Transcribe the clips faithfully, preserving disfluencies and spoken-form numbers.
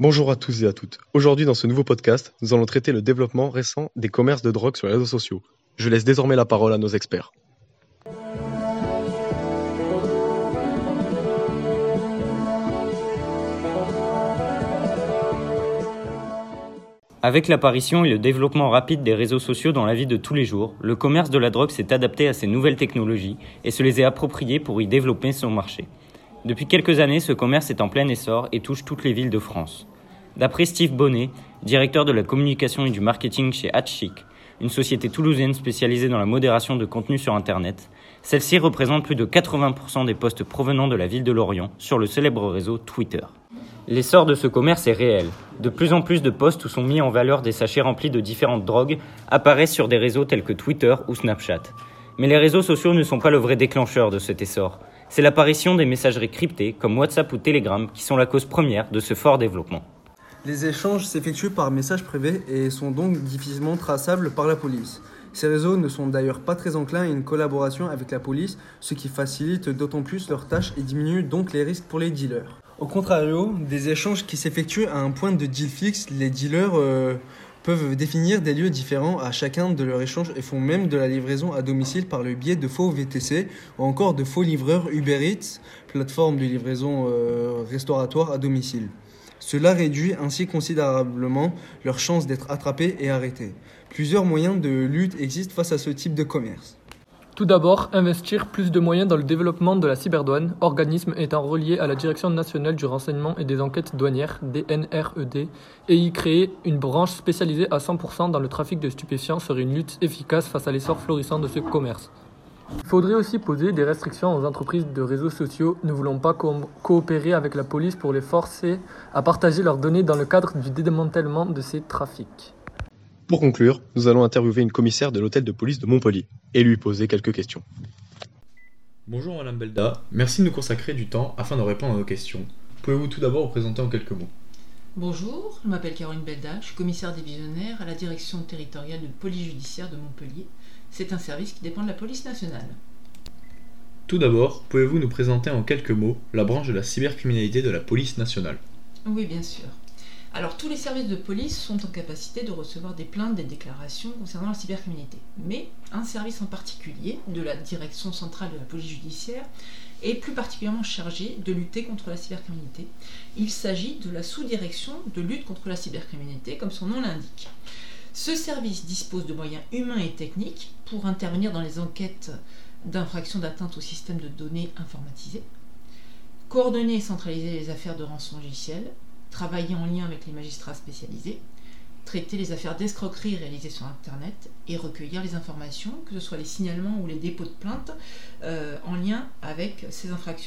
Bonjour à tous et à toutes. Aujourd'hui, dans ce nouveau podcast, nous allons traiter le développement récent des commerces de drogue sur les réseaux sociaux. Je laisse désormais la parole à nos experts. Avec l'apparition et le développement rapide des réseaux sociaux dans la vie de tous les jours, le commerce de la drogue s'est adapté à ces nouvelles technologies et se les est appropriées pour y développer son marché. Depuis quelques années, ce commerce est en plein essor et touche toutes les villes de France. D'après Steve Bonnet, directeur de la communication et du marketing chez Hatchic, une société toulousaine spécialisée dans la modération de contenu sur Internet, celle-ci représente plus de quatre-vingts pour cent des posts provenant de la ville de Lorient sur le célèbre réseau Twitter. L'essor de ce commerce est réel. De plus en plus de posts où sont mis en valeur des sachets remplis de différentes drogues apparaissent sur des réseaux tels que Twitter ou Snapchat. Mais les réseaux sociaux ne sont pas le vrai déclencheur de cet essor. C'est l'apparition des messageries cryptées comme WhatsApp ou Telegram qui sont la cause première de ce fort développement. Les échanges s'effectuent par messages privés et sont donc difficilement traçables par la police. Ces réseaux ne sont d'ailleurs pas très enclins à une collaboration avec la police, ce qui facilite d'autant plus leurs tâches et diminue donc les risques pour les dealers. Au contrario, des échanges qui s'effectuent à un point de deal fixe, les dealers euh, peuvent définir des lieux différents à chacun de leurs échanges et font même de la livraison à domicile par le biais de faux V T C ou encore de faux livreurs Uber Eats, plateforme de livraison euh, restauratoire à domicile. Cela réduit ainsi considérablement leurs chances d'être attrapés et arrêtés. Plusieurs moyens de lutte existent face à ce type de commerce. Tout d'abord, investir plus de moyens dans le développement de la cyberdouane, organisme étant relié à la Direction nationale du renseignement et des enquêtes douanières, D N R E D, et y créer une branche spécialisée à cent pour cent dans le trafic de stupéfiants serait une lutte efficace face à l'essor florissant de ce commerce. Il faudrait aussi poser des restrictions aux entreprises de réseaux sociaux ne voulant pas co- coopérer avec la police pour les forcer à partager leurs données dans le cadre du démantèlement de ces trafics. Pour conclure, nous allons interviewer une commissaire de l'hôtel de police de Montpellier et lui poser quelques questions. Bonjour Madame Belda, merci de nous consacrer du temps afin de répondre à nos questions. Pouvez-vous tout d'abord vous présenter en quelques mots ? Bonjour, je m'appelle Caroline Belda, je suis commissaire divisionnaire à la direction territoriale de police judiciaire de Montpellier. C'est un service qui dépend de la police nationale. Tout d'abord, pouvez-vous nous présenter en quelques mots la branche de la cybercriminalité de la police nationale ? Oui, bien sûr. Alors, tous les services de police sont en capacité de recevoir des plaintes, des déclarations concernant la cybercriminalité. Mais un service en particulier, de la direction centrale de la police judiciaire, est plus particulièrement chargé de lutter contre la cybercriminalité. Il s'agit de la sous-direction de lutte contre la cybercriminalité, comme son nom l'indique. Ce service dispose de moyens humains et techniques pour intervenir dans les enquêtes d'infraction d'atteinte au système de données informatisées, coordonner et centraliser les affaires de rançon logicielle, travailler en lien avec les magistrats spécialisés, traiter les affaires d'escroquerie réalisées sur Internet et recueillir les informations, que ce soit les signalements ou les dépôts de plaintes, euh, en lien avec ces infractions.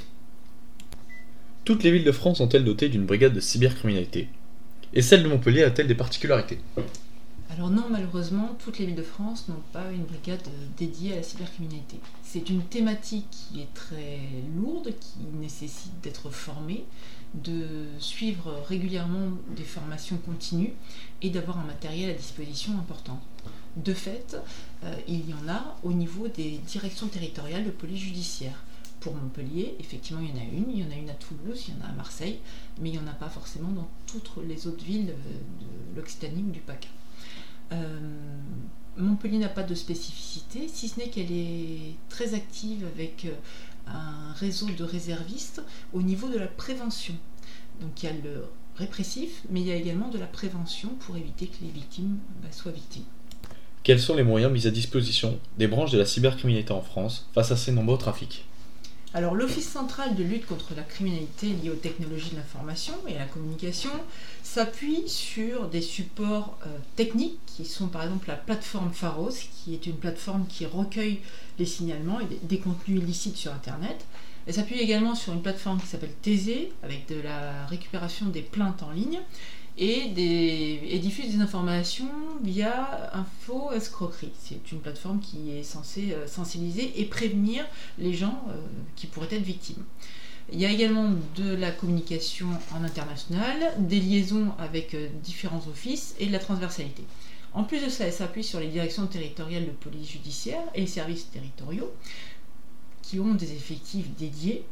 Toutes les villes de France sont-elles dotées d'une brigade de cybercriminalité ? Et celle de Montpellier a-t-elle des particularités ? Alors non, malheureusement, toutes les villes de France n'ont pas une brigade dédiée à la cybercriminalité. C'est une thématique qui est très lourde, qui nécessite d'être formée, de suivre régulièrement des formations continues et d'avoir un matériel à disposition important. De fait, euh, il y en a au niveau des directions territoriales de police judiciaire. Pour Montpellier, effectivement, il y en a une, il y en a une à Toulouse, il y en a à Marseille, mais il n'y en a pas forcément dans toutes les autres villes de l'Occitanie ou du PACA. Euh, Montpellier n'a pas de spécificité, si ce n'est qu'elle est très active avec un réseau de réservistes au niveau de la prévention. Donc il y a le répressif, mais il y a également de la prévention pour éviter que les victimes bah, soient victimes. Quels sont les moyens mis à disposition des branches de la cybercriminalité en France face à ces nombreux trafics ? Alors l'Office central de lutte contre la criminalité liée aux technologies de l'information et à la communication s'appuie sur des supports euh, techniques qui sont par exemple la plateforme Pharos, qui est une plateforme qui recueille les signalements et des, des contenus illicites sur Internet. Elle s'appuie également sur une plateforme qui s'appelle Thésée, avec de la récupération des plaintes en ligne, et, des, et diffuse des informations via Info Escroquerie. C'est une plateforme qui est censée euh, sensibiliser et prévenir les gens euh, qui pourraient être victimes. Il y a également de la communication en international, des liaisons avec euh, différents offices et de la transversalité. En plus de ça, elle s'appuie sur les directions territoriales de police judiciaire et les services territoriaux qui ont des effectifs dédiés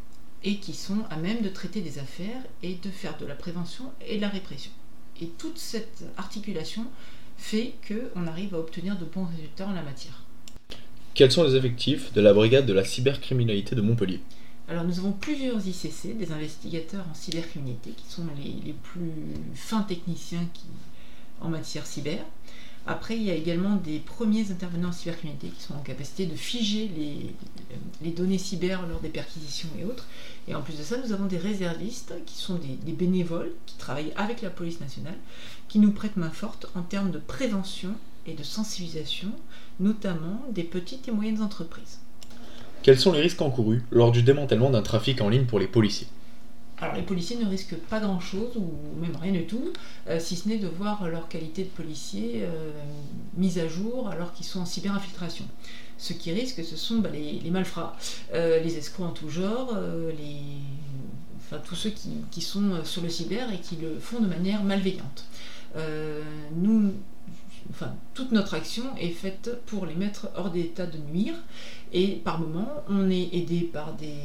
et qui sont à même de traiter des affaires et de faire de la prévention et de la répression. Et toute cette articulation fait qu'on arrive à obtenir de bons résultats en la matière. Quels sont les effectifs de la brigade de la cybercriminalité de Montpellier ? Alors nous avons plusieurs I C C, des investigateurs en cybercriminalité, qui sont les, les plus fins techniciens qui, en matière cyber. Après, il y a également des premiers intervenants en cybercriminalité qui sont en capacité de figer les, les données cyber lors des perquisitions et autres. Et en plus de ça, nous avons des réservistes qui sont des, des bénévoles qui travaillent avec la police nationale, qui nous prêtent main forte en termes de prévention et de sensibilisation, notamment des petites et moyennes entreprises. Quels sont les risques encourus lors du démantèlement d'un trafic en ligne pour les policiers ? Alors les policiers ne risquent pas grand-chose, ou même rien du tout, euh, si ce n'est de voir leur qualité de policier euh, mise à jour alors qu'ils sont en cyberinfiltration. Ce qui risquent, ce sont bah, les, les malfrats, euh, les escrocs en tout genre, euh, les... enfin, tous ceux qui, qui sont sur le cyber et qui le font de manière malveillante. Euh, nous, enfin, toute notre action est faite pour les mettre hors d'état de nuire, et par moment, on est aidé par des...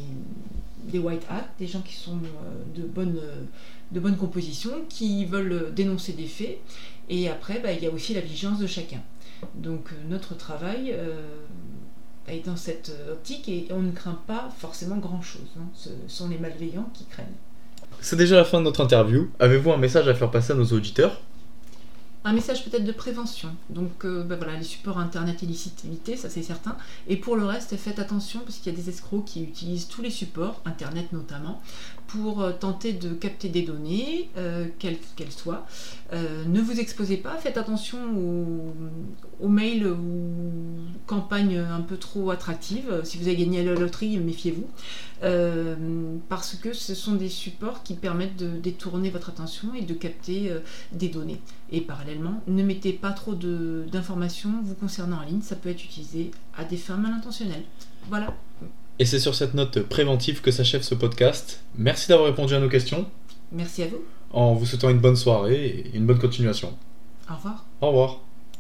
des white hats, des gens qui sont de bonne, de bonne composition, qui veulent dénoncer des faits, et après bah, il y a aussi la vigilance de chacun. Donc notre travail euh, est dans cette optique et on ne craint pas forcément grand chose, hein. Ce sont les malveillants qui craignent. C'est déjà la fin de notre interview. Avez-vous un message à faire passer à nos auditeurs ? Un message peut-être de prévention, donc euh, bah voilà, les supports internet illicites limités, ça c'est certain, et pour le reste faites attention parce qu'il y a des escrocs qui utilisent tous les supports, internet notamment, pour euh, tenter de capter des données, euh, quelles qu'elles soient. Euh, ne vous exposez pas, faites attention aux, aux mails ou campagnes un peu trop attractives, si vous avez gagné à la loterie, méfiez-vous, euh, parce que ce sont des supports qui permettent de détourner votre attention et de capter euh, des données. Et parallèlement, ne mettez pas trop de, d'informations vous concernant en ligne, ça peut être utilisé à des fins mal intentionnelles. Voilà. Et c'est sur cette note préventive que s'achève ce podcast. Merci d'avoir répondu à nos questions. Merci à vous. En vous souhaitant une bonne soirée et une bonne continuation. Au revoir. Au revoir.